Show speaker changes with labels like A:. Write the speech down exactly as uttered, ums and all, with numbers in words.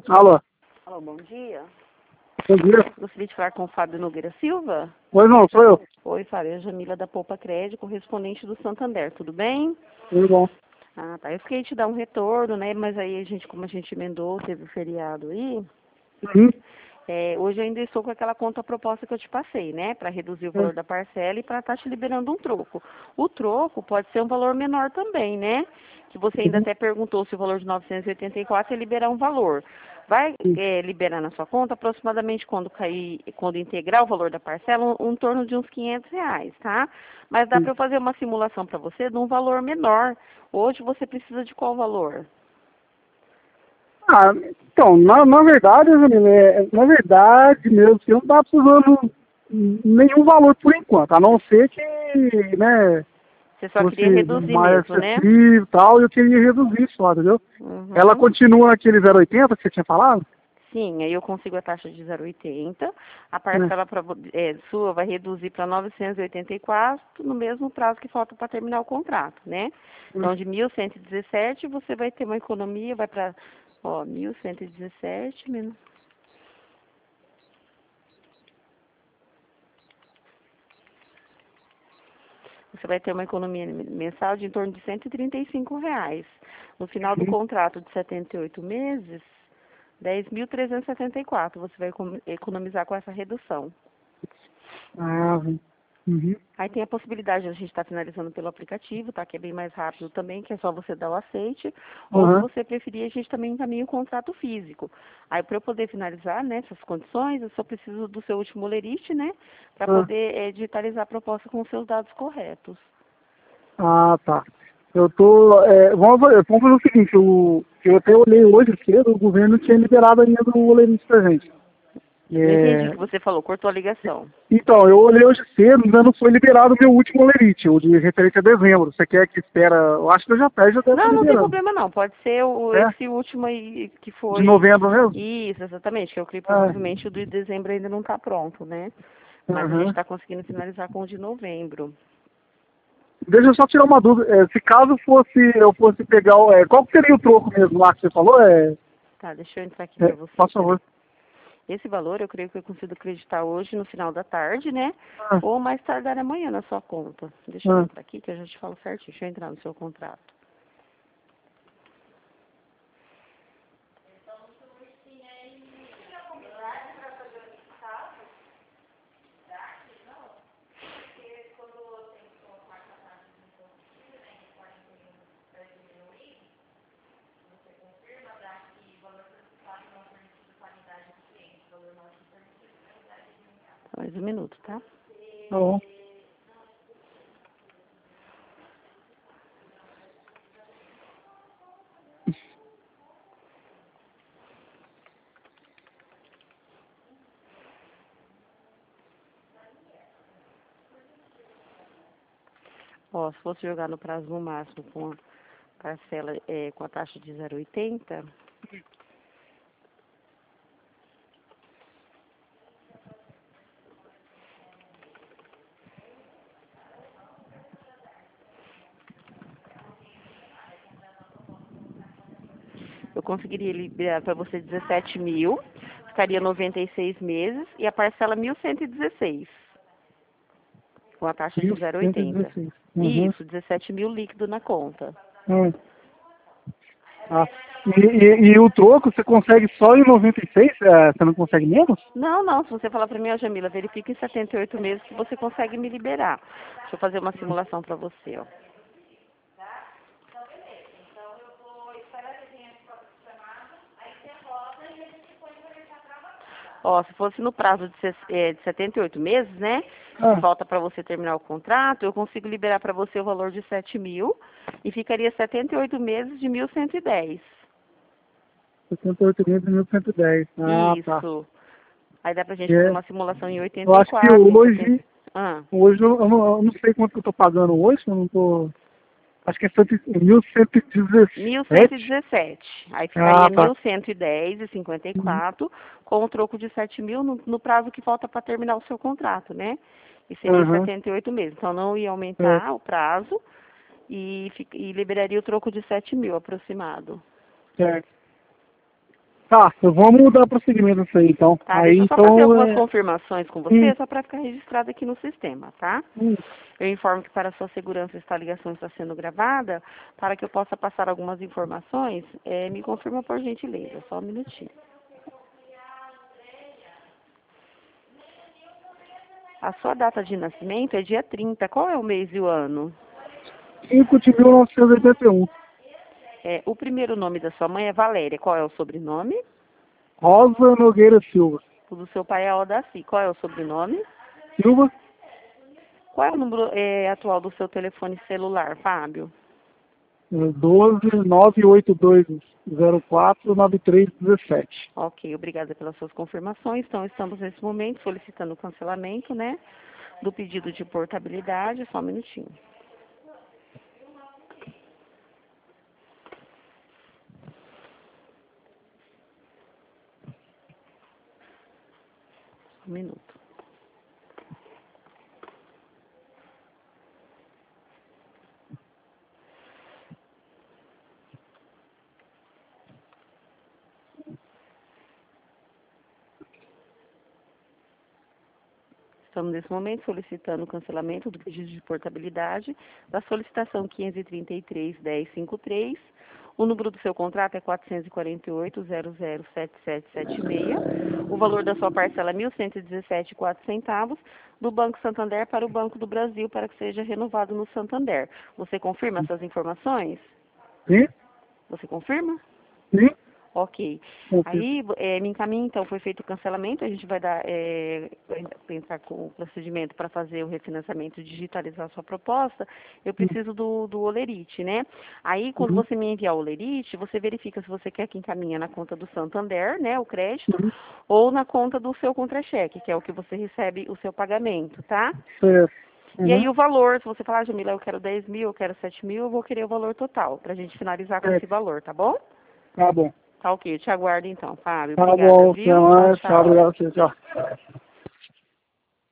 A: Alô,
B: Alô, bom dia.
A: bom dia.
B: Gostaria de falar com o Fábio Nogueira Silva.
A: Pois não, sou eu.
B: Oi, Fábio, é a Jamila da Poupa Crédito, correspondente do Santander, tudo bem?
A: Tudo bom.
B: Ah, tá. Eu fiquei te dar um retorno, né? Mas aí a gente, como a gente emendou, teve o feriado aí.
A: Uhum.
B: É, hoje eu ainda estou com aquela conta proposta que eu te passei, né? Para reduzir o valor da parcela e para estar te liberando um troco. O troco pode ser um valor menor também, né? Que você ainda
A: Uhum.
B: até perguntou se o valor de novecentos e oitenta e quatro ia liberar um valor. Vai
A: Sim.
B: é, liberar na sua conta aproximadamente quando cair, quando integrar o valor da parcela, um, um torno de uns quinhentos reais, tá? Mas dá
A: Sim.
B: para eu fazer uma simulação para você de um valor menor. Hoje você precisa de qual valor?
A: Ah, então, na, na verdade, Janine, é, na verdade mesmo, eu não estava precisando nenhum valor por enquanto, a não ser que, né,
B: Você só
A: fosse
B: queria reduzir
A: mais
B: mesmo, né?
A: acessível e tal, e eu queria reduzir só, entendeu? Ela
B: Uhum.
A: continua naquele zero oitenta que você tinha falado?
B: Sim, aí eu consigo a taxa de zero vírgula oitenta. A
A: É.
B: parcela pra, vo- é, sua vai reduzir para novecentos e oitenta e quatro no mesmo prazo que falta para terminar o contrato, né?
A: Hum.
B: Então, de mil cento e dezessete, você vai ter uma economia, vai para, ó, mil cento e dezessete menos... Você vai ter uma economia mensal de em torno de cento e trinta e cinco reais. No final do
A: Uhum.
B: contrato de setenta e oito meses, dez mil trezentos e setenta e quatro você vai econo- economizar com essa redução.
A: Ah, uhum.
B: Aí tem a possibilidade de a gente estar finalizando pelo aplicativo, tá? Que é bem mais rápido também, que é só você dar o aceite. Ou se
A: Uhum.
B: você preferir, a gente também encaminha o contrato físico. Aí para eu poder finalizar, né, essas condições, eu só preciso do seu último lerite, né? Para
A: Ah,
B: poder eh, digitalizar a proposta com os seus dados corretos.
A: ah, tá. Eu tô. É, vamos, fazer, vamos fazer o seguinte, eu, eu até olhei hoje cedo, o governo tinha liberado ainda o boletim pra gente.
B: Não entendi o
A: É,
B: que você falou, cortou a ligação.
A: então, eu olhei hoje cedo, ainda não foi liberado o meu último lerite, o de referente a dezembro. Você quer que espera? Eu acho que eu já, já deve estar
B: Não, não tem
A: liberando.
B: problema não. Pode ser o,
A: É?
B: esse último aí que
A: De
B: foi.
A: novembro mesmo?
B: Isso, exatamente, que eu creio
A: Ah,
B: provavelmente o de dezembro ainda não está pronto, né? Mas a gente
A: aham.
B: está conseguindo finalizar com o de novembro.
A: Deixa eu só tirar uma dúvida. É, se caso fosse, eu fosse pegar o. É, qual que seria o troco mesmo lá que você falou? É,
B: Tá, deixa eu entrar aqui para
A: é,
B: você,
A: por
B: peraí.
A: favor.
B: Esse valor eu creio que eu consigo acreditar hoje no final da tarde, né?
A: Ah,
B: Ou mais tardar amanhã na sua conta. Deixa eu
A: ah.
B: entrar aqui que eu já te falo certinho. Deixa eu entrar no seu contrato. Mais um minuto, tá?
A: Tá bom.
B: Ó, se fosse jogar no prazo no máximo com a parcela é, com a taxa de zero vírgula oitenta, eu conseguiria liberar para você dezessete mil, ficaria noventa e seis meses e a parcela mil cento e dezesseis, com a taxa de
A: mil
B: zero vírgula
A: cento e
B: oitenta.
A: dezesseis. Uhum.
B: Isso, dezessete mil líquido na conta.
A: Hum. Ah. E, e, e o troco você consegue só em noventa e seis? É, você não consegue menos?
B: Não, não, se você falar para mim, ó, Jamila, verifica em setenta e oito meses que você consegue me liberar. Deixa eu fazer uma simulação para você, ó. Ó, se fosse no prazo de, ses- eh, de setenta e oito meses, né, que
A: Ah,
B: falta para você terminar o contrato, eu consigo liberar para você o valor de sete mil e ficaria setenta e oito meses de mil cento e dez.
A: setenta e oito meses e mil cento e dez. Ah, tá.
B: Isso. Aí dá pra gente fazer
A: É,
B: uma simulação em
A: eu
B: oitenta e
A: acho que
B: quatro, em setenta.
A: hoje,
B: Ah,
A: hoje eu, eu não, eu não sei quanto que eu tô pagando hoje, eu não tô. Acho que é cento e- mil cento e
B: mil cento e
A: dezessete.
B: dezessete. Aí
A: Ah,
B: ficaria
A: tá.
B: mil cento e dez e cinquenta e
A: Uhum.
B: quatro com o troco de sete mil no, no prazo que falta para terminar o seu contrato, né? E seria
A: Aham.
B: setenta e oito meses. Então não ia
A: É.
B: aumentar o prazo e, fi- e liberaria o troco de sete mil aproximado.
A: Certo. Tá, eu vou mudar prosseguimento isso aí, então.
B: Tá,
A: Aí,
B: deixa eu só
A: então,
B: fazer algumas
A: é...
B: confirmações com você,
A: Hum,
B: só para ficar registrado aqui no sistema, tá?
A: hum,
B: Eu informo que para sua segurança esta ligação está sendo gravada, para que eu possa passar algumas informações, é, me confirma por gentileza, só um minutinho. A sua data de nascimento é dia trinta, qual é o mês e o ano?
A: cinco de mil novecentos e oitenta e um.
B: É, o primeiro nome da sua mãe é Valéria, qual é o sobrenome?
A: Rosa Nogueira Silva.
B: O do seu pai é Aldaci, qual é o sobrenome?
A: Silva,
B: Qual é o número é, atual do seu telefone celular, Fábio?
A: doze nove oito dois zero quatro nove três um sete.
B: Ok, obrigada pelas suas confirmações. Então, estamos nesse momento solicitando o cancelamento, né, do pedido de portabilidade. Só um minutinho. Um minuto. Estamos nesse momento solicitando o cancelamento do pedido de portabilidade da solicitação quinhentos e trinta e três, dez cinquenta e três. O número do seu contrato é quatrocentos e quarenta e oito, zero zero sete sete sete seis. O valor da sua parcela é mil cento e dezessete e quatro centavos do Banco Santander para o Banco do Brasil para que seja renovado no Santander. Você confirma essas informações?
A: Sim?
B: Você confirma?
A: Sim?
B: Ok.
A: Ok.
B: Aí, é, me encaminha, então, foi feito o cancelamento, a gente vai dar, é, vai entrar com o procedimento para fazer o refinanciamento, digitalizar a sua proposta, eu preciso do, do Olerite, né? Aí, quando
A: Uhum,
B: você me enviar o Olerite, você verifica se você quer que encaminhe na conta do Santander, né, o crédito,
A: uhum,
B: ou na conta do seu contra-cheque, que é o que você recebe o seu pagamento, tá?
A: certo.
B: E aí
A: Uhum,
B: o valor, se você falar, ah, Jamila, eu quero dez mil, eu quero sete mil, eu vou querer o valor total, pra gente finalizar com esse
A: certo.
B: valor, tá bom?
A: Tá bom.
B: Tá ok, eu te aguardo então, Fábio.
A: Tá
B: Obrigada,
A: bom, até
B: viu? Tchau,
A: mais. Tchau,
B: tchau.
A: obrigado a você. Tchau.